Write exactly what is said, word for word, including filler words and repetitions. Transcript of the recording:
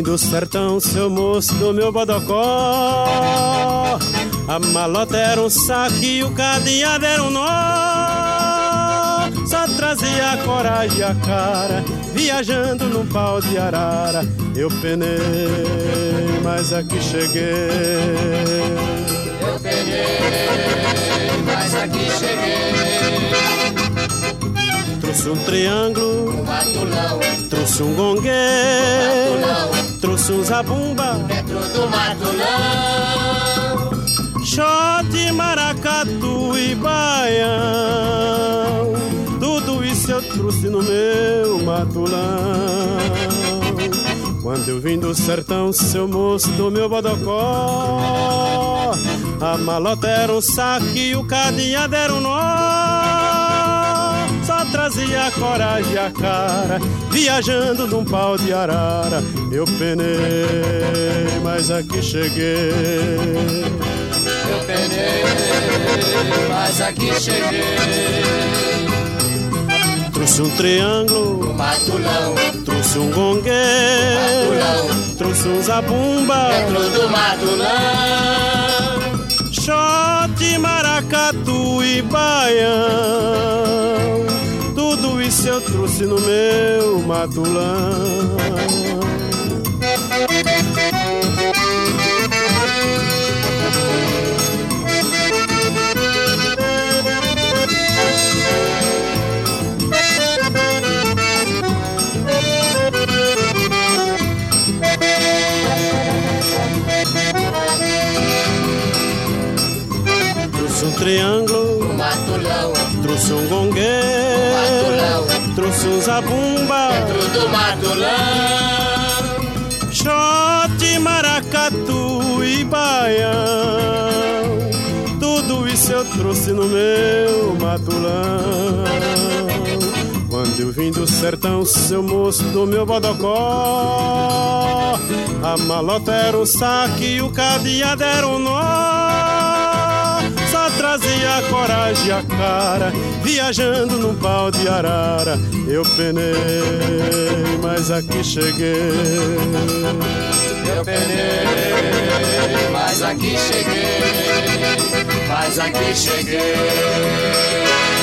vim do sertão, seu moço do meu bodocó. A malota era um saco e o cadeado era um nó. Só trazia a coragem e a cara, viajando num pau de arara. Eu penei, mas aqui cheguei. Eu penei, mas aqui cheguei. Trouxe um triângulo, um matulão. Trouxe um gongue, um matulão. Trouxe um zabumba dentro do matulão. Xote, maracatu e baião, tudo isso eu trouxe no meu matulão. Quando eu vim do sertão, seu moço do meu bodocó, a malota era um saco e o cadeado era um nó. Só trazia a coragem e a cara, viajando num pau de arara. Eu penei, mas aqui cheguei. Eu penei, mas aqui cheguei. Trouxe um triângulo, um matulão. Trouxe um gongue, um matulão. Trouxe um zabumba dentro do matulão. Xote, maracatu e baião, tudo isso eu trouxe no meu matulão. Trouxe um triângulo, um matulão. Trouxe um gongue, um matulão. Trouxe um zabumba dentro do matulão. Xote, maracatu e baião, tudo isso eu trouxe no meu matulão. Quando eu vim do sertão, seu moço do meu bodocó, a malota era um saco e o cadeado era um nó. Só trazia a coragem e a cara, viajando num pau de arara. Eu penei, mas aqui cheguei. Eu penei, mas aqui cheguei. Mas aqui cheguei.